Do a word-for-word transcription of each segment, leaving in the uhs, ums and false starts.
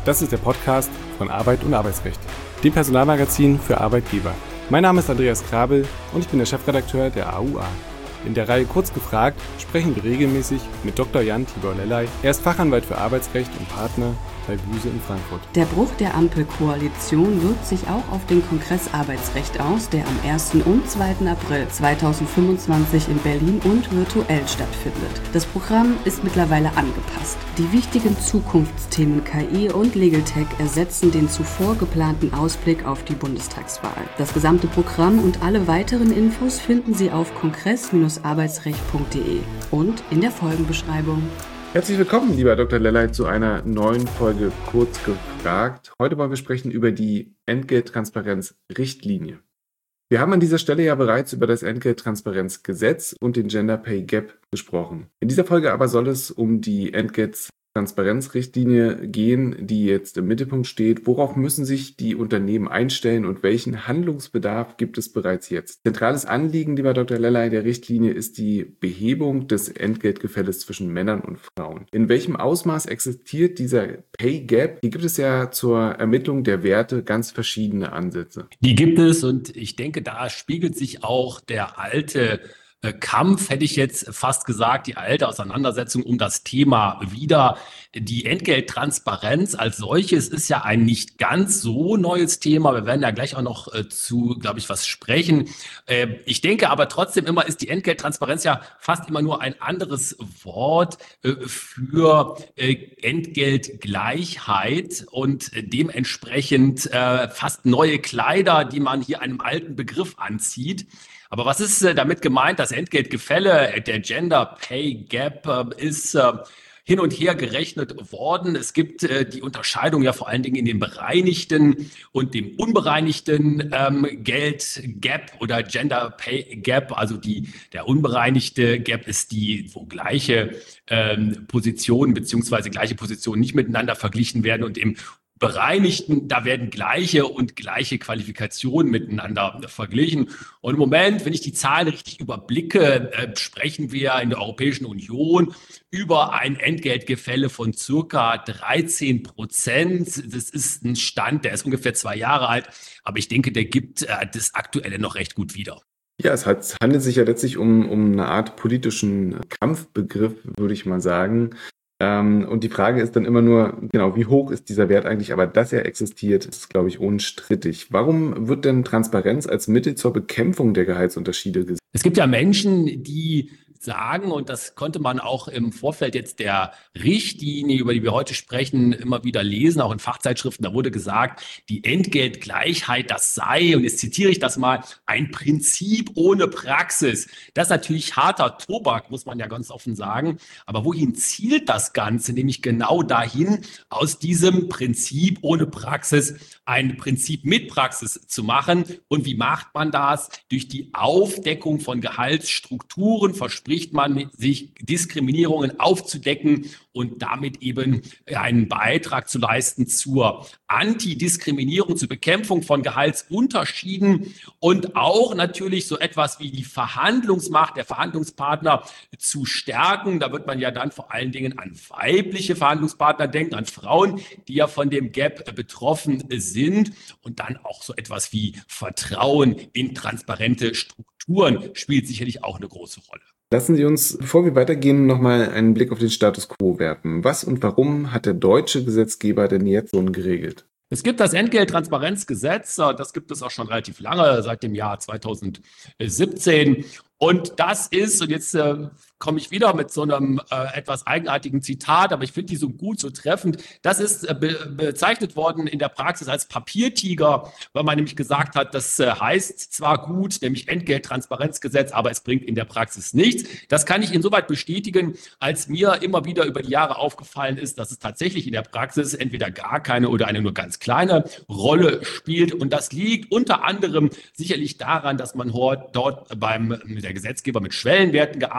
Das ist der Podcast von Arbeit und Arbeitsrecht, dem Personalmagazin für Arbeitgeber. Mein Name ist Andreas Krabel und ich bin der Chefredakteur der A U A. In der Reihe Kurz gefragt sprechen wir regelmäßig mit Doktor Jan Tibor Lellay. Er ist Fachanwalt für Arbeitsrecht und Partner bei Buse in Frankfurt. Der Bruch der Ampelkoalition wirkt sich auch auf den Kongress Arbeitsrecht aus, der am ersten und zweiten April zweitausendfünfundzwanzig in Berlin und virtuell stattfindet. Das Programm ist mittlerweile angepasst. Die wichtigen Zukunftsthemen K I und Legal Tech ersetzen den zuvor geplanten Ausblick auf die Bundestagswahl. Das gesamte Programm und alle weiteren Infos finden Sie auf kongress Bindestrich arbeitsrecht punkt de und in der Folgenbeschreibung. Herzlich willkommen, lieber Doktor Lellay, zu einer neuen Folge Kurz gefragt. Heute wollen wir sprechen über die Entgelttransparenz-Richtlinie. Wir haben an dieser Stelle ja bereits über das Entgelttransparenzgesetz und den Gender Pay Gap gesprochen. In dieser Folge aber soll es um die Entgelttransparenzrichtlinie gehen, die jetzt im Mittelpunkt steht. Worauf müssen sich die Unternehmen einstellen und welchen Handlungsbedarf gibt es bereits jetzt? Zentrales Anliegen, lieber Doktor Lellay, der Richtlinie ist die Behebung des Entgeltgefälles zwischen Männern und Frauen. In welchem Ausmaß existiert dieser Pay Gap? Hier gibt es ja zur Ermittlung der Werte ganz verschiedene Ansätze. Die gibt es und ich denke, da spiegelt sich auch der alte Kampf, hätte ich jetzt fast gesagt, die alte Auseinandersetzung um das Thema wieder. Die Entgelttransparenz als solches ist ja ein nicht ganz so neues Thema. Wir werden ja gleich auch noch äh, zu, glaube ich, was sprechen. Äh, ich denke aber trotzdem immer, ist die Entgelttransparenz ja fast immer nur ein anderes Wort äh, für äh, Entgeltgleichheit und äh, dementsprechend äh, fast neue Kleider, die man hier einem alten Begriff anzieht. Aber was ist äh, damit gemeint? Das Entgeltgefälle, der Gender Pay Gap äh, ist äh, hin und her gerechnet worden. Es gibt äh, die Unterscheidung ja vor allen Dingen in dem bereinigten und dem unbereinigten ähm, Geld Gap oder Gender Pay Gap. Also die der unbereinigte Gap ist die, wo gleiche ähm, Positionen beziehungsweise gleiche Positionen nicht miteinander verglichen werden, und im Bereinigten, da werden gleiche und gleiche Qualifikationen miteinander verglichen. Und im Moment, wenn ich die Zahlen richtig überblicke, äh, sprechen wir in der Europäischen Union über ein Entgeltgefälle von circa dreizehn Prozent. Das ist ein Stand, der ist ungefähr zwei Jahre alt, aber ich denke, der gibt äh, das Aktuelle noch recht gut wieder. Ja, es handelt sich ja letztlich um, um eine Art politischen Kampfbegriff, würde ich mal sagen. Ähm, und die Frage ist dann immer nur, genau, wie hoch ist dieser Wert eigentlich? Aber dass er existiert, ist, glaube ich, unstrittig. Warum wird denn Transparenz als Mittel zur Bekämpfung der Gehaltsunterschiede gesehen? Es gibt ja Menschen, die sagen, und das konnte man auch im Vorfeld jetzt der Richtlinie, über die wir heute sprechen, immer wieder lesen, auch in Fachzeitschriften, da wurde gesagt, die Entgeltgleichheit, das sei, und jetzt zitiere ich das mal, ein Prinzip ohne Praxis. Das ist natürlich harter Tobak, muss man ja ganz offen sagen. Aber wohin zielt das Ganze? Nämlich genau dahin, aus diesem Prinzip ohne Praxis ein Prinzip mit Praxis zu machen. Und wie macht man das? Durch die Aufdeckung von Gehaltsstrukturen verspricht man sich, Diskriminierungen aufzudecken und damit eben einen Beitrag zu leisten zur Antidiskriminierung, zur Bekämpfung von Gehaltsunterschieden und auch natürlich so etwas wie die Verhandlungsmacht der Verhandlungspartner zu stärken. Da wird man ja dann vor allen Dingen an weibliche Verhandlungspartner denken, an Frauen, die ja von dem Gap betroffen sind, und dann auch so etwas wie Vertrauen in transparente Strukturen spielt sicherlich auch eine große Rolle. Lassen Sie uns, bevor wir weitergehen, nochmal einen Blick auf den Status quo werfen. Was und warum hat der deutsche Gesetzgeber denn jetzt schon geregelt? Es gibt das Entgelttransparenzgesetz, das gibt es auch schon relativ lange, seit dem Jahr zweitausendsiebzehn. Und das ist, und jetzt äh, komme ich wieder mit so einem äh, etwas eigenartigen Zitat, aber ich finde die so gut, so treffend. Das ist äh, be- bezeichnet worden in der Praxis als Papiertiger, weil man nämlich gesagt hat, das äh, heißt zwar gut, nämlich Entgelttransparenzgesetz, aber es bringt in der Praxis nichts. Das kann ich insoweit bestätigen, als mir immer wieder über die Jahre aufgefallen ist, dass es tatsächlich in der Praxis entweder gar keine oder eine nur ganz kleine Rolle spielt. Und das liegt unter anderem sicherlich daran, dass man dort beim der Gesetzgeber mit Schwellenwerten gearbeitet hat.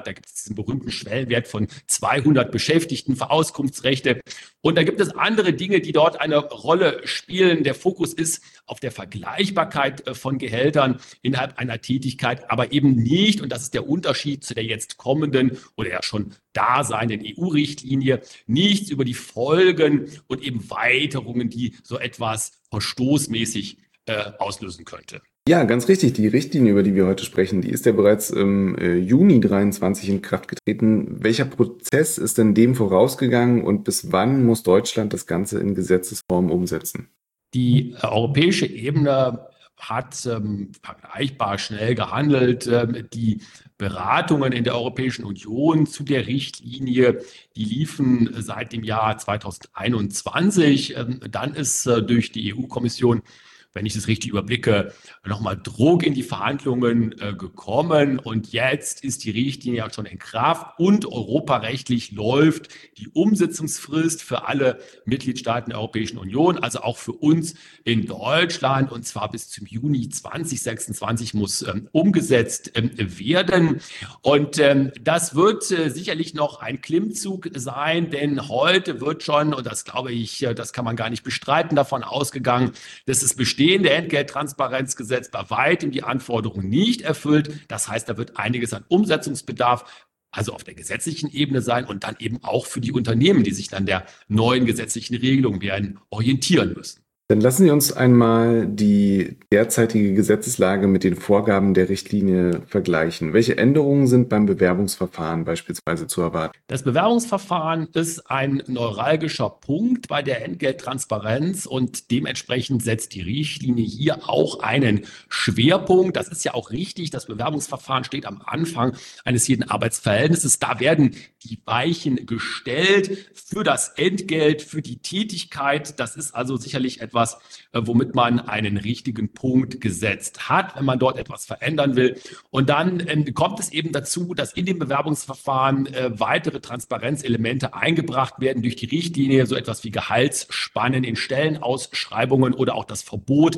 hat. Da gibt es diesen berühmten Schwellenwert von zweihundert Beschäftigten für Auskunftsrechte. Und da gibt es andere Dinge, die dort eine Rolle spielen. Der Fokus ist auf der Vergleichbarkeit von Gehältern innerhalb einer Tätigkeit, aber eben nicht, und das ist der Unterschied zu der jetzt kommenden oder ja schon daseinenden E U-Richtlinie, nichts über die Folgen und eben Weiterungen, die so etwas verstoßmäßig äh, auslösen könnte. Ja, ganz richtig. Die Richtlinie, über die wir heute sprechen, die ist ja bereits im äh, Juni dreiundzwanzig in Kraft getreten. Welcher Prozess ist denn dem vorausgegangen und bis wann muss Deutschland das Ganze in Gesetzesform umsetzen? Die äh, europäische Ebene hat ähm, vergleichbar schnell gehandelt. Ähm, die Beratungen in der Europäischen Union zu der Richtlinie, die liefen seit dem Jahr zweitausendeinundzwanzig. Ähm, dann ist äh, durch die E U-Kommission, wenn ich das richtig überblicke, nochmal Druck in die Verhandlungen äh, gekommen. Und jetzt ist die Richtlinie ja schon in Kraft und europarechtlich läuft die Umsetzungsfrist für alle Mitgliedstaaten der Europäischen Union, also auch für uns in Deutschland. Und zwar bis zum Juni zweitausendsechsundzwanzig muss ähm, umgesetzt ähm, werden. Und ähm, das wird äh, sicherlich noch ein Klimmzug sein, denn heute wird schon, und das glaube ich, äh, das kann man gar nicht bestreiten, davon ausgegangen, dass es besteht, bestehende Entgelttransparenzgesetz bei weitem die Anforderungen nicht erfüllt. Das heißt, da wird einiges an Umsetzungsbedarf, also auf der gesetzlichen Ebene sein und dann eben auch für die Unternehmen, die sich an der neuen gesetzlichen Regelung werden orientieren müssen. Dann lassen Sie uns einmal die derzeitige Gesetzeslage mit den Vorgaben der Richtlinie vergleichen. Welche Änderungen sind beim Bewerbungsverfahren beispielsweise zu erwarten? Das Bewerbungsverfahren ist ein neuralgischer Punkt bei der Entgelttransparenz und dementsprechend setzt die Richtlinie hier auch einen Schwerpunkt. Das ist ja auch richtig. Das Bewerbungsverfahren steht am Anfang eines jeden Arbeitsverhältnisses. Da werden die Weichen gestellt für das Entgelt, für die Tätigkeit. Das ist also sicherlich etwas, womit man einen richtigen Punkt gesetzt hat, wenn man dort etwas verändern will. Und dann ähm, kommt es eben dazu, dass in dem Bewerbungsverfahren äh, weitere Transparenzelemente eingebracht werden durch die Richtlinie, so etwas wie Gehaltsspannen in Stellenausschreibungen oder auch das Verbot,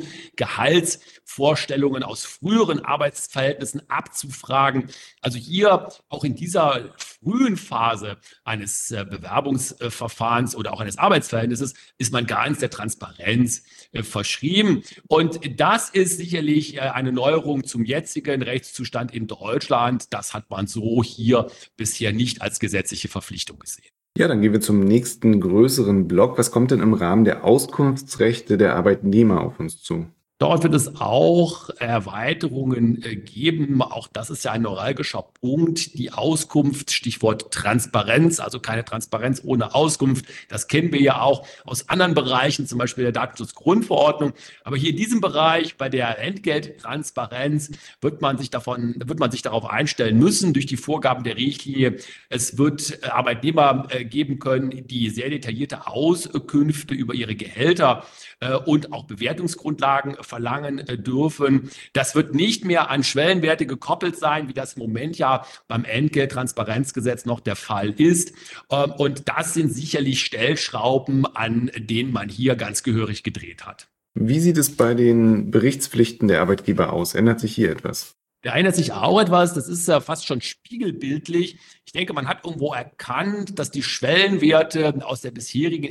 Gehaltsvorstellungen aus früheren Arbeitsverhältnissen abzufragen. Also hier auch in dieser frühen Phase eines äh, Bewerbungsverfahrens oder auch eines Arbeitsverhältnisses ist man ganz der Transparenz äh, verschrieben. Und das ist sicherlich äh, eine Neuerung zum jetzigen Rechtszustand in Deutschland. Das hat man so hier bisher nicht als gesetzliche Verpflichtung gesehen. Ja, dann gehen wir zum nächsten größeren Block. Was kommt denn im Rahmen der Auskunftsrechte der Arbeitnehmer auf uns zu? Dort wird es auch Erweiterungen geben. Auch das ist ja ein neuralgischer Punkt. Die Auskunft, Stichwort Transparenz, also keine Transparenz ohne Auskunft. Das kennen wir ja auch aus anderen Bereichen, zum Beispiel der Datenschutzgrundverordnung. Aber hier in diesem Bereich, bei der Entgelttransparenz, wird man sich davon, wird man sich darauf einstellen müssen durch die Vorgaben der Richtlinie. Es wird Arbeitnehmer geben können, die sehr detaillierte Auskünfte über ihre Gehälter und auch Bewertungsgrundlagen verlangen dürfen. Das wird nicht mehr an Schwellenwerte gekoppelt sein, wie das im Moment ja beim Entgelttransparenzgesetz noch der Fall ist. Und das sind sicherlich Stellschrauben, an denen man hier ganz gehörig gedreht hat. Wie sieht es bei den Berichtspflichten der Arbeitgeber aus? Ändert sich hier etwas? Da ändert sich auch etwas, das ist ja fast schon spiegelbildlich. Ich denke, man hat irgendwo erkannt, dass die Schwellenwerte aus der bisherigen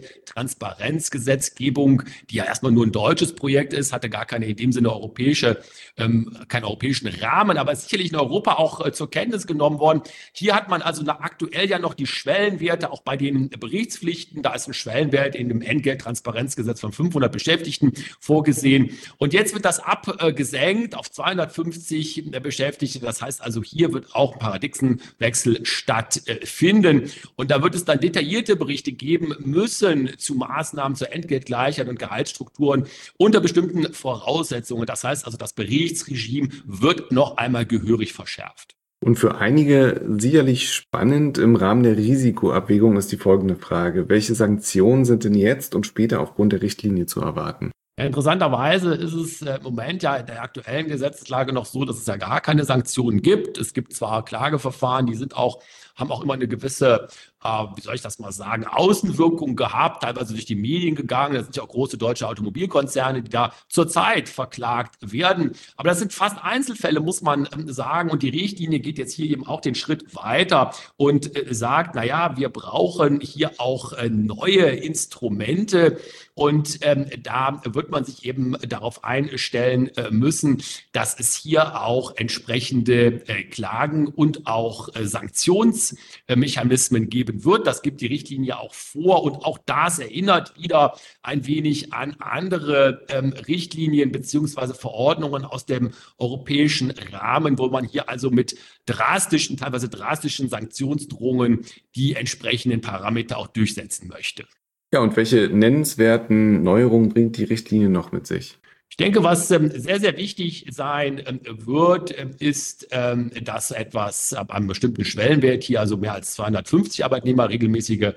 Entgelttransparenzgesetzgebung, die ja erstmal nur ein deutsches Projekt ist, hatte gar keine in dem Sinne europäische, ähm, keinen europäischen Rahmen, aber ist sicherlich in Europa auch äh, zur Kenntnis genommen worden. Hier hat man also aktuell ja noch die Schwellenwerte, auch bei den Berichtspflichten. Da ist ein Schwellenwert in dem Entgelttransparenzgesetz von fünfhundert Beschäftigten vorgesehen. Und jetzt wird das abgesenkt auf zweihundertfünfzig Beschäftigte. Das heißt also, hier wird auch ein Paradigmenwechsel stattfinden. Und da wird es dann detaillierte Berichte geben müssen zu Maßnahmen zur Entgeltgleichheit und Gehaltsstrukturen unter bestimmten Voraussetzungen. Das heißt also, das Berichtsregime wird noch einmal gehörig verschärft. Und für einige sicherlich spannend im Rahmen der Risikoabwägung ist die folgende Frage: Welche Sanktionen sind denn jetzt und später aufgrund der Richtlinie zu erwarten? Ja, interessanterweise ist es im Moment ja in der aktuellen Gesetzeslage noch so, dass es ja gar keine Sanktionen gibt. Es gibt zwar Klageverfahren, die sind auch, haben auch immer eine gewisse äh, wie soll ich das mal sagen, Außenwirkung gehabt, teilweise durch die Medien gegangen. Das sind ja auch große deutsche Automobilkonzerne, die da zurzeit verklagt werden. Aber das sind fast Einzelfälle, muss man ähm, sagen. Und die Richtlinie geht jetzt hier eben auch den Schritt weiter und äh, sagt, na ja, wir brauchen hier auch äh, neue Instrumente. Und ähm, da wird man sich eben darauf einstellen äh, müssen, dass es hier auch entsprechende äh, Klagen und auch äh, Sanktionsmechanismen geben wird. Das gibt die Richtlinie auch vor. Und auch das erinnert wieder ein wenig an andere ähm, Richtlinien beziehungsweise Verordnungen aus dem europäischen Rahmen, wo man hier also mit drastischen, teilweise drastischen Sanktionsdrohungen die entsprechenden Parameter auch durchsetzen möchte. Ja, und welche nennenswerten Neuerungen bringt die Richtlinie noch mit sich? Ich denke, was ähm, sehr, sehr wichtig sein ähm, wird, ähm, ist, ähm, dass etwas ab einem bestimmten Schwellenwert hier, also mehr als zweihundertfünfzig Arbeitnehmer, regelmäßige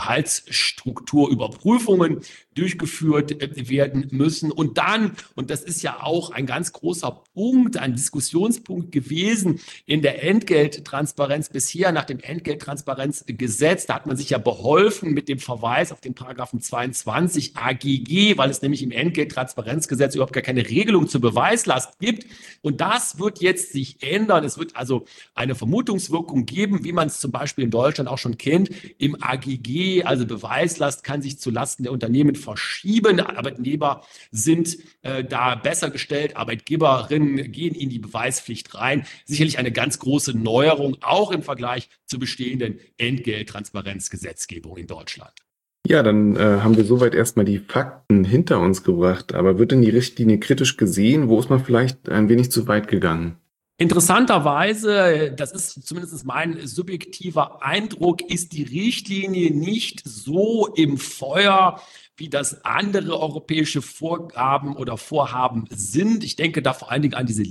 Gehaltsstrukturüberprüfungen durchgeführt äh, werden müssen. Und dann, und das ist ja auch ein ganz großer Punkt, ein Diskussionspunkt gewesen in der Entgelttransparenz bisher nach dem Entgelttransparenzgesetz, da hat man sich ja beholfen mit dem Verweis auf den Paragraphen zweiundzwanzig A G G, weil es nämlich im Entgelttransparenzgesetz überhaupt gar keine Regelung zur Beweislast gibt. Und das wird jetzt sich ändern. Es wird also eine Vermutungswirkung geben, wie man es zum Beispiel in Deutschland auch schon kennt. Im A G G, also Beweislast, kann sich zulasten der Unternehmen verschieben. Arbeitnehmer sind äh, da besser gestellt. Arbeitgeberinnen gehen in die Beweispflicht rein. Sicherlich eine ganz große Neuerung, auch im Vergleich zur bestehenden Entgelttransparenzgesetzgebung in Deutschland. Ja, dann äh, haben wir soweit erstmal die Fakten hinter uns gebracht. Aber wird denn die Richtlinie kritisch gesehen? Wo ist man vielleicht ein wenig zu weit gegangen? Interessanterweise, das ist zumindest mein subjektiver Eindruck, ist die Richtlinie nicht so im Feuer, wie das andere europäische Vorgaben oder Vorhaben sind. Ich denke da vor allen Dingen an diese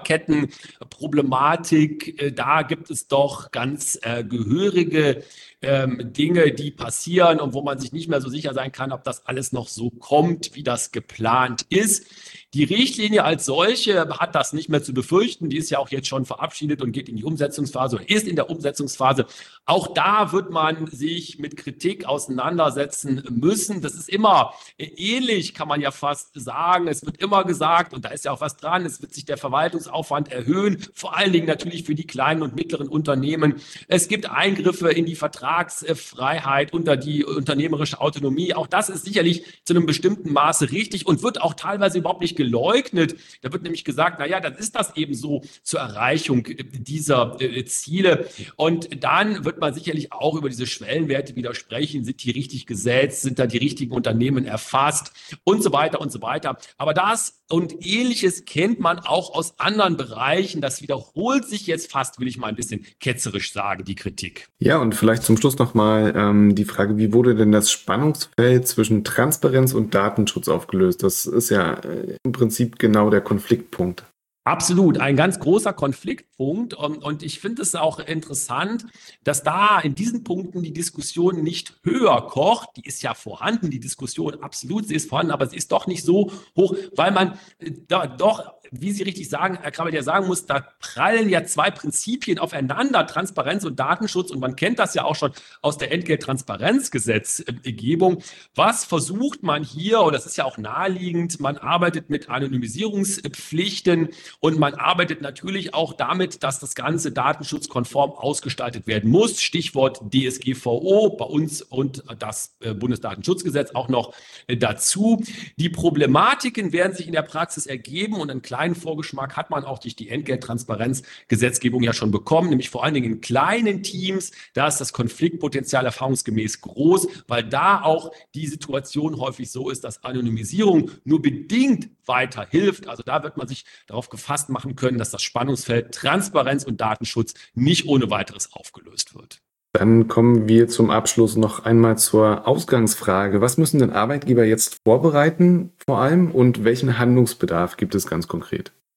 Lieferkettenproblematik. Da gibt es doch ganz äh, gehörige ähm, Dinge, die passieren und wo man sich nicht mehr so sicher sein kann, ob das alles noch so kommt, wie das geplant ist. Die Richtlinie als solche hat das nicht mehr zu befürchten. Die ist ja auch jetzt schon verabschiedet und geht in die Umsetzungsphase oder ist in der Umsetzungsphase. Auch da wird man sich mit Kritik auseinandersetzen müssen. Das ist immer ähnlich, kann man ja fast sagen. Es wird immer gesagt, und da ist ja auch was dran, es wird sich der Verwaltungsaufwand erhöhen, vor allen Dingen natürlich für die kleinen und mittleren Unternehmen. Es gibt Eingriffe in die Vertragsfreiheit, unter die unternehmerische Autonomie. Auch das ist sicherlich zu einem bestimmten Maße richtig und wird auch teilweise überhaupt nicht geleugnet. Da wird nämlich gesagt, naja, dann ist das eben so zur Erreichung dieser äh, Ziele. Und dann wird man sicherlich auch über diese Schwellenwerte wieder sprechen. Sind die richtig gesetzt? Sind da die richtigen Unternehmen erfasst? Und so weiter und so weiter. Aber das und Ähnliches kennt man auch aus anderen Bereichen. Das wiederholt sich jetzt fast, will ich mal ein bisschen ketzerisch sagen, die Kritik. Ja, und vielleicht zum Schluss nochmal ähm, die Frage, wie wurde denn das Spannungsfeld zwischen Transparenz und Datenschutz aufgelöst? Das ist ja äh, im Prinzip genau der Konfliktpunkt. Absolut, ein ganz großer Konfliktpunkt. Und, und ich finde es auch interessant, dass da in diesen Punkten die Diskussion nicht höher kocht. Die ist ja vorhanden, die Diskussion absolut, sie ist vorhanden, aber sie ist doch nicht so hoch, weil man da doch, wie Sie richtig sagen, Herr Krabbert, ja sagen muss, da prallen ja zwei Prinzipien aufeinander, Transparenz und Datenschutz. Und man kennt das ja auch schon aus der Entgelttransparenzgesetzgebung. Was versucht man hier, und das ist ja auch naheliegend, man arbeitet mit Anonymisierungspflichten und man arbeitet natürlich auch damit, dass das Ganze datenschutzkonform ausgestaltet werden muss. Stichwort D S G V O bei uns und das Bundesdatenschutzgesetz auch noch dazu. Die Problematiken werden sich in der Praxis ergeben und einen kleinen Vorgeschmack hat man auch durch die Entgelttransparenzgesetzgebung ja schon bekommen, nämlich vor allen Dingen in kleinen Teams. Da ist das Konfliktpotenzial erfahrungsgemäß groß, weil da auch die Situation häufig so ist, dass Anonymisierung nur bedingt weiterhilft. Also da wird man sich darauf gefasst machen können, dass das Spannungsfeld Transparenz und Datenschutz nicht ohne weiteres aufgelöst wird. Dann kommen wir zum Abschluss noch einmal zur Ausgangsfrage. Was müssen denn Arbeitgeber jetzt vorbereiten vor allem und welchen Handlungsbedarf gibt es ganz konkret?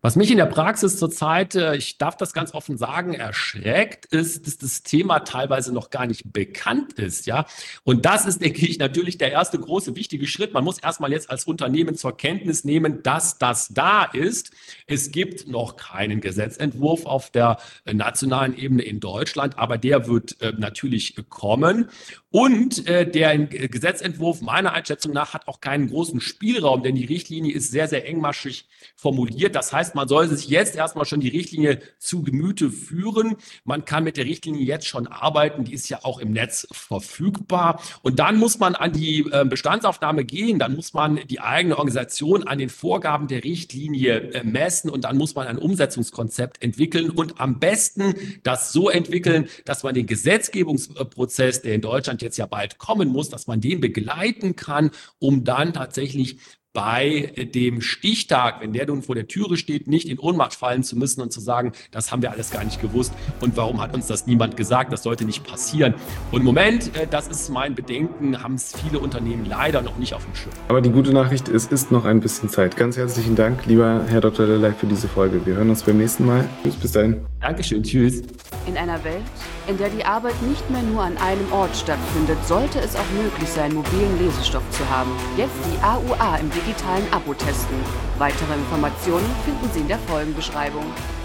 Was mich in der Praxis zurzeit, äh, ich darf das ganz offen sagen, erschreckt, ist, dass das Thema teilweise noch gar nicht bekannt ist, ja. Und das ist, denke ich, natürlich der erste große, wichtige Schritt. Man muss erstmal jetzt als Unternehmen zur Kenntnis nehmen, dass das da ist. Es gibt noch keinen Gesetzentwurf auf der äh, nationalen Ebene in Deutschland, aber der wird äh, natürlich kommen. Und äh, der Gesetzentwurf meiner Einschätzung nach hat auch keinen großen Spielraum, denn die Richtlinie ist sehr, sehr engmaschig formuliert. Das heißt, man soll sich jetzt erstmal schon die Richtlinie zu Gemüte führen. Man kann mit der Richtlinie jetzt schon arbeiten. Die ist ja auch im Netz verfügbar. Und dann muss man an die äh, Bestandsaufnahme gehen. Dann muss man die eigene Organisation an den Vorgaben der Richtlinie äh, messen. Und dann muss man ein Umsetzungskonzept entwickeln und am besten das so entwickeln, dass man den Gesetzgebungsprozess, der in Deutschland jetzt ja bald kommen muss, dass man den begleiten kann, um dann tatsächlich bei dem Stichtag, wenn der nun vor der Türe steht, nicht in Ohnmacht fallen zu müssen und zu sagen, das haben wir alles gar nicht gewusst und warum hat uns das niemand gesagt, das sollte nicht passieren. Und im Moment, das ist mein Bedenken, haben es viele Unternehmen leider noch nicht auf dem Schirm. Aber die gute Nachricht, es ist noch ein bisschen Zeit. Ganz herzlichen Dank, lieber Herr Doktor Lelei, für diese Folge. Wir hören uns beim nächsten Mal. Tschüss, bis dahin. Dankeschön, tschüss. In einer Welt, in der die Arbeit nicht mehr nur an einem Ort stattfindet, sollte es auch möglich sein, mobilen Lesestoff zu haben. Jetzt die A U A im digitalen Abo testen. Weitere Informationen finden Sie in der Folgenbeschreibung.